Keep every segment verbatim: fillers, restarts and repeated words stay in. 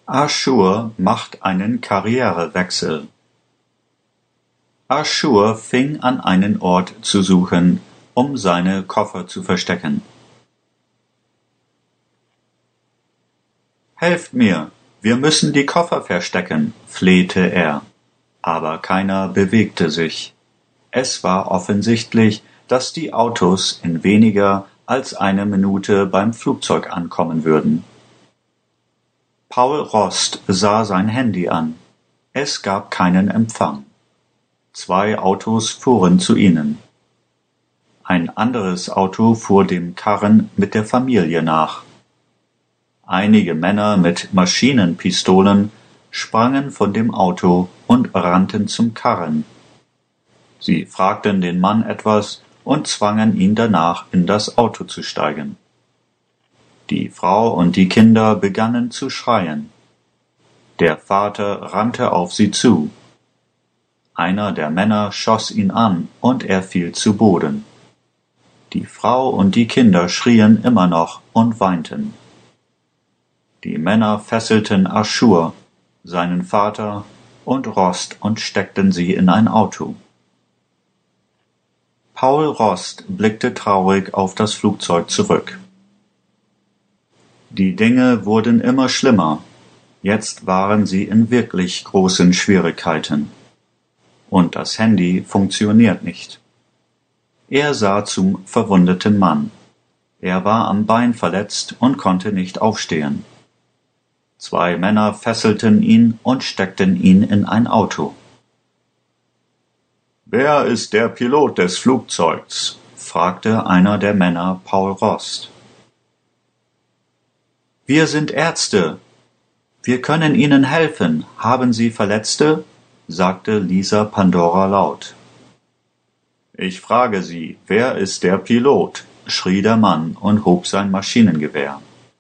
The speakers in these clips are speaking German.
Aschur macht einen Karrierewechsel. Aschur fing an, einen Ort zu suchen, um seine Koffer zu verstecken. »Helft mir, wir müssen die Koffer verstecken«, flehte er, aber keiner bewegte sich. Es war offensichtlich, dass die Autos in weniger als einer Minute beim Flugzeug ankommen würden. Paul Rost sah sein Handy an. Es gab keinen Empfang. Zwei Autos fuhren zu ihnen. Ein anderes Auto fuhr dem Karren mit der Familie nach. Einige Männer mit Maschinenpistolen sprangen von dem Auto und rannten zum Karren. Sie fragten den Mann etwas und zwangen ihn danach, in das Auto zu steigen. Die Frau und die Kinder begannen zu schreien. Der Vater rannte auf sie zu. Einer der Männer schoss ihn an und er fiel zu Boden. Die Frau und die Kinder schrien immer noch und weinten. Die Männer fesselten Aschur, seinen Vater und Rost und steckten sie in ein Auto. Paul Rost blickte traurig auf das Flugzeug zurück. Die Dinge wurden immer schlimmer. Jetzt waren sie in wirklich großen Schwierigkeiten. Und das Handy funktioniert nicht. Er sah zum verwundeten Mann. Er war am Bein verletzt und konnte nicht aufstehen. Zwei Männer fesselten ihn und steckten ihn in ein Auto. »Wer ist der Pilot des Flugzeugs?« fragte einer der Männer Paul Rost. »Wir sind Ärzte. Wir können Ihnen helfen. Haben Sie Verletzte?« sagte Lisa Pandora laut. »Ich frage Sie, wer ist der Pilot?« schrie der Mann und hob sein Maschinengewehr.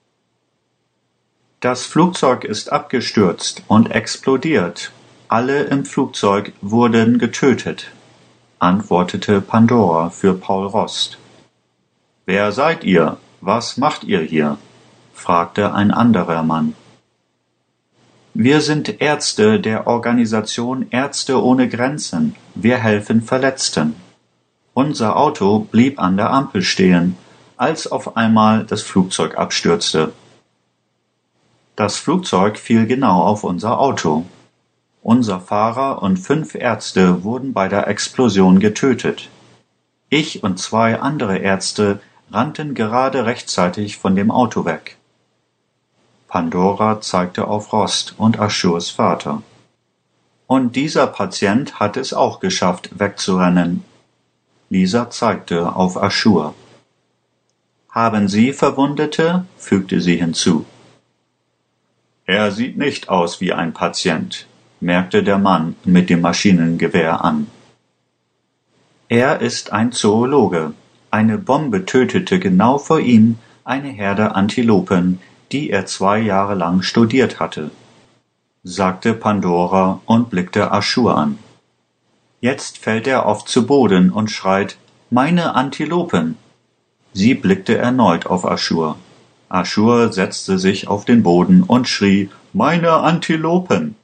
»Das Flugzeug ist abgestürzt und explodiert. Alle im Flugzeug wurden getötet«, antwortete Pandora für Paul Rost. »Wer seid ihr? Was macht ihr hier?« fragte ein anderer Mann. »Wir sind Ärzte der Organisation Ärzte ohne Grenzen. Wir helfen Verletzten. Unser Auto blieb an der Ampel stehen, als auf einmal das Flugzeug abstürzte. Das Flugzeug fiel genau auf unser Auto. Unser Fahrer und fünf Ärzte wurden bei der Explosion getötet. Ich und zwei andere Ärzte rannten gerade rechtzeitig von dem Auto weg.« Pandora zeigte auf Rost und Aschurs Vater. »Und dieser Patient hat es auch geschafft, wegzurennen.« Lisa zeigte auf Aschur. »Haben Sie Verwundete?« fügte sie hinzu. »Er sieht nicht aus wie ein Patient«, merkte der Mann mit dem Maschinengewehr an. »Er ist ein Zoologe. Eine Bombe tötete genau vor ihm eine Herde Antilopen, die er zwei Jahre lang studiert hatte«, sagte Pandora und blickte Aschur an. »Jetzt fällt er oft zu Boden und schreit, »Meine Antilopen!« Sie blickte erneut auf Aschur. Aschur setzte sich auf den Boden und schrie, »Meine Antilopen!«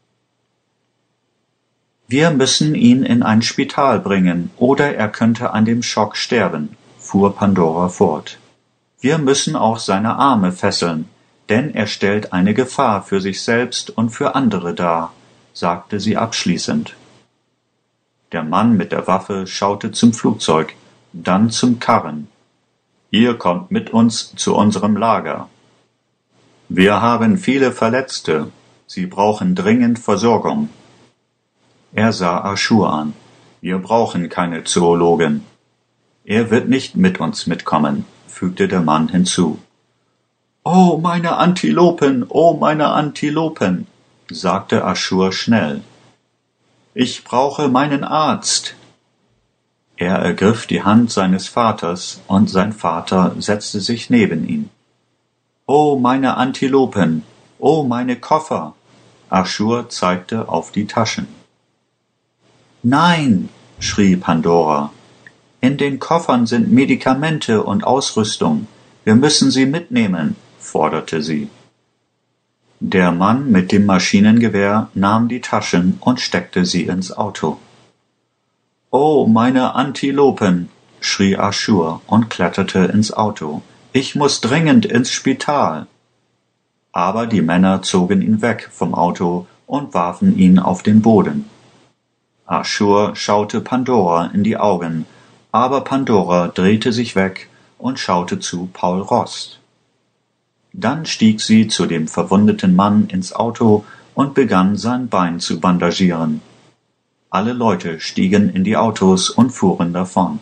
»Wir müssen ihn in ein Spital bringen, oder er könnte an dem Schock sterben«, fuhr Pandora fort. »Wir müssen auch seine Arme fesseln, denn er stellt eine Gefahr für sich selbst und für andere dar«, sagte sie abschließend. Der Mann mit der Waffe schaute zum Flugzeug, dann zum Karren. »Ihr kommt mit uns zu unserem Lager. Wir haben viele Verletzte. Sie brauchen dringend Versorgung.« Er sah Aschur an. »Wir brauchen keine Zoologen.« »Er wird nicht mit uns mitkommen«, fügte der Mann hinzu. »Oh, meine Antilopen, oh, meine Antilopen«, sagte Aschur schnell. »Ich brauche meinen Arzt.« Er ergriff die Hand seines Vaters, und sein Vater setzte sich neben ihn. »Oh, meine Antilopen, oh, meine Koffer«, Aschur zeigte auf die Taschen. »Nein«, schrie Pandora, »in den Koffern sind Medikamente und Ausrüstung. Wir müssen sie mitnehmen«, forderte sie. Der Mann mit dem Maschinengewehr nahm die Taschen und steckte sie ins Auto. »Oh, meine Antilopen«, schrie Aschur und kletterte ins Auto. »Ich muss dringend ins Spital.« Aber die Männer zogen ihn weg vom Auto und warfen ihn auf den Boden. Aschur schaute Pandora in die Augen, aber Pandora drehte sich weg und schaute zu Paul Rost. Dann stieg sie zu dem verwundeten Mann ins Auto und begann, sein Bein zu bandagieren. Alle Leute stiegen in die Autos und fuhren davon.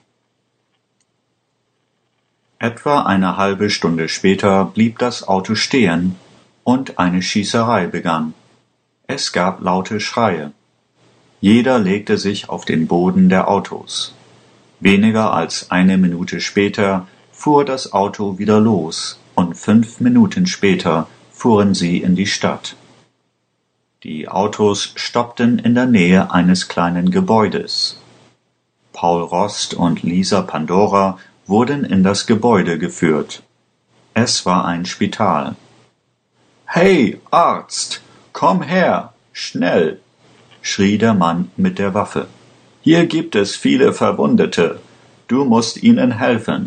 Etwa eine halbe Stunde später blieb das Auto stehen und eine Schießerei begann. Es gab laute Schreie. Jeder legte sich auf den Boden der Autos. Weniger als eine Minute später fuhr das Auto wieder los und fünf Minuten später fuhren sie in die Stadt. Die Autos stoppten in der Nähe eines kleinen Gebäudes. Paul Rost und Lisa Pandora wurden in das Gebäude geführt. Es war ein Spital. »Hey, Arzt, komm her, schnell«, schrie der Mann mit der Waffe. »Hier gibt es viele Verwundete. Du musst ihnen helfen.«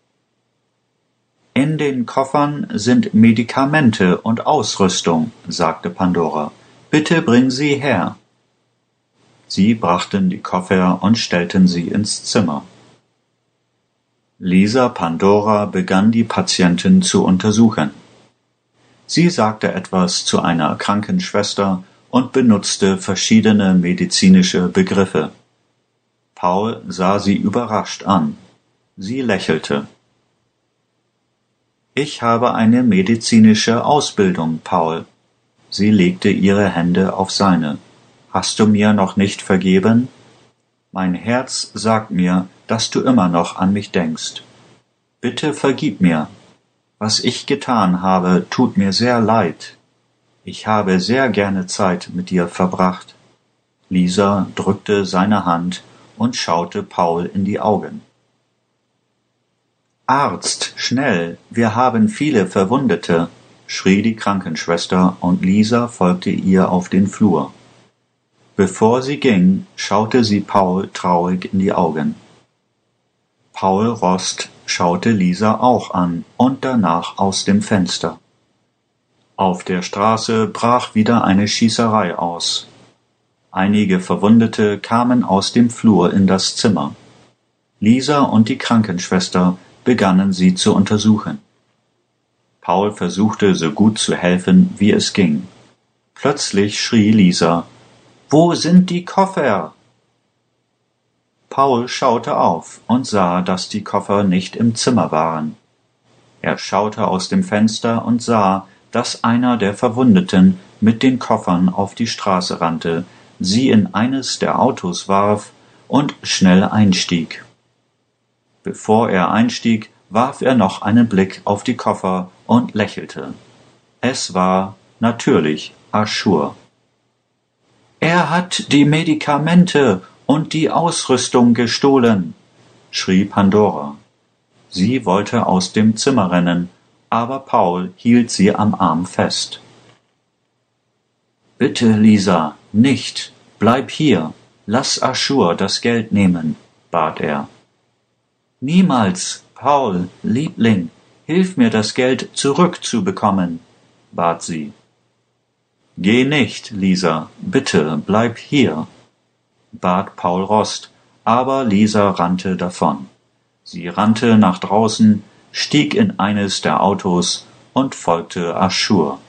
»In den Koffern sind Medikamente und Ausrüstung«, sagte Pandora. »Bitte bring sie her.« Sie brachten die Koffer und stellten sie ins Zimmer. Lisa Pandora begann, die Patienten zu untersuchen. Sie sagte etwas zu einer Krankenschwester und benutzte verschiedene medizinische Begriffe. Paul sah sie überrascht an. Sie lächelte. »Ich habe eine medizinische Ausbildung, Paul.« Sie legte ihre Hände auf seine. »Hast du mir noch nicht vergeben? Mein Herz sagt mir, dass du immer noch an mich denkst. Bitte vergib mir. Was ich getan habe, tut mir sehr leid. Ich habe sehr gerne Zeit mit dir verbracht.« Lisa drückte seine Hand und schaute Paul in die Augen. »Arzt, schnell, wir haben viele Verwundete«, schrie die Krankenschwester, und Lisa folgte ihr auf den Flur. Bevor sie ging, schaute sie Paul traurig in die Augen. Paul Rost schaute Lisa auch an und danach aus dem Fenster. Auf der Straße brach wieder eine Schießerei aus. Einige Verwundete kamen aus dem Flur in das Zimmer. Lisa und die Krankenschwester begannen sie zu untersuchen. Paul versuchte so gut zu helfen, wie es ging. Plötzlich schrie Lisa: »Wo sind die Koffer?« Paul schaute auf und sah, dass die Koffer nicht im Zimmer waren. Er schaute aus dem Fenster und sah, dass einer der Verwundeten mit den Koffern auf die Straße rannte, sie in eines der Autos warf und schnell einstieg. Bevor er einstieg, warf er noch einen Blick auf die Koffer und lächelte. Es war natürlich Aschur. »Er hat die Medikamente und die Ausrüstung gestohlen«, schrie Pandora. Sie wollte aus dem Zimmer rennen, aber Paul hielt sie am Arm fest. »Bitte, Lisa, nicht, bleib hier, lass Aschur das Geld nehmen«, bat er. »Niemals, Paul, Liebling, hilf mir, das Geld zurückzubekommen«, bat sie. »Geh nicht, Lisa, bitte, bleib hier«, bat Paul Rost, aber Lisa rannte davon. Sie rannte nach draußen, stieg in eines der Autos und folgte Aschur.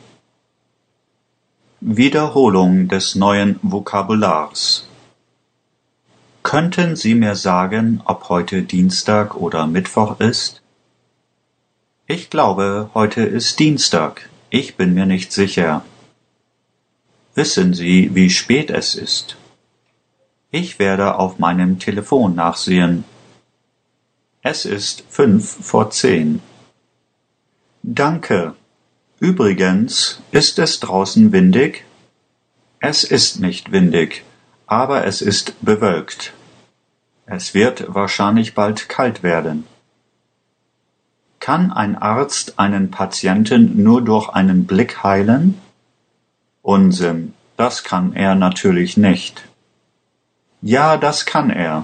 Wiederholung des neuen Vokabulars. Könnten Sie mir sagen, ob heute Dienstag oder Mittwoch ist? Ich glaube, heute ist Dienstag. Ich bin mir nicht sicher. Wissen Sie, wie spät es ist? Ich werde auf meinem Telefon nachsehen. Es ist fünf vor zehn. Danke. Übrigens, ist es draußen windig? Es ist nicht windig, aber es ist bewölkt. Es wird wahrscheinlich bald kalt werden. Kann ein Arzt einen Patienten nur durch einen Blick heilen? Unsinn, das kann er natürlich nicht. Ja, das kann er.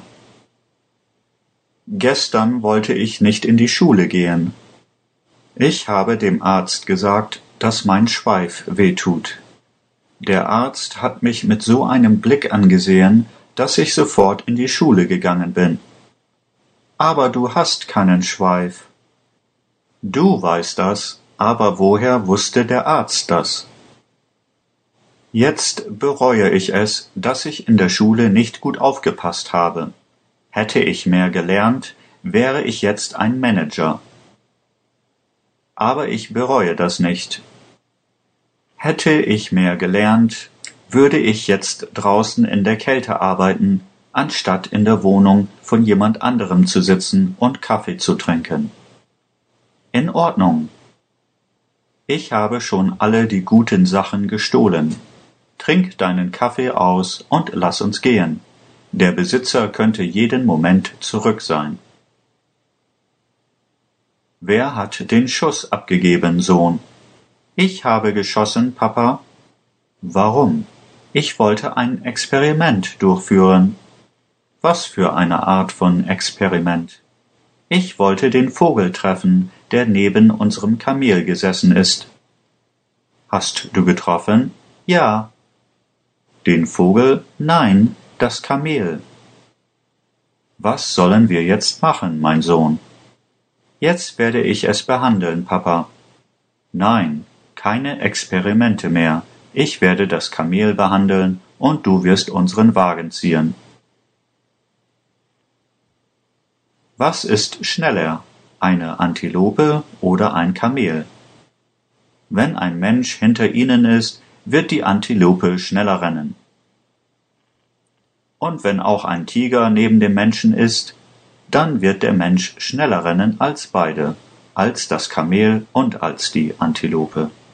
Gestern wollte ich nicht in die Schule gehen. Ich habe dem Arzt gesagt, dass mein Schweif wehtut. Der Arzt hat mich mit so einem Blick angesehen, dass ich sofort in die Schule gegangen bin. Aber du hast keinen Schweif. Du weißt das, aber woher wusste der Arzt das? Jetzt bereue ich es, dass ich in der Schule nicht gut aufgepasst habe. Hätte ich mehr gelernt, wäre ich jetzt ein Manager. Aber ich bereue das nicht. Hätte ich mehr gelernt, würde ich jetzt draußen in der Kälte arbeiten, anstatt in der Wohnung von jemand anderem zu sitzen und Kaffee zu trinken. In Ordnung. Ich habe schon alle die guten Sachen gestohlen. Trink deinen Kaffee aus und lass uns gehen. Der Besitzer könnte jeden Moment zurück sein. Wer hat den Schuss abgegeben, Sohn? Ich habe geschossen, Papa. Warum? Ich wollte ein Experiment durchführen. Was für eine Art von Experiment? Ich wollte den Vogel treffen, der neben unserem Kamel gesessen ist. Hast du getroffen? Ja. Den Vogel? Nein, das Kamel. Was sollen wir jetzt machen, mein Sohn? Jetzt werde ich es behandeln, Papa. Nein, keine Experimente mehr. Ich werde das Kamel behandeln und du wirst unseren Wagen ziehen. Was ist schneller, eine Antilope oder ein Kamel? Wenn ein Mensch hinter ihnen ist, wird die Antilope schneller rennen. Und wenn auch ein Tiger neben dem Menschen ist, dann wird der Mensch schneller rennen als beide, als das Kamel und als die Antilope.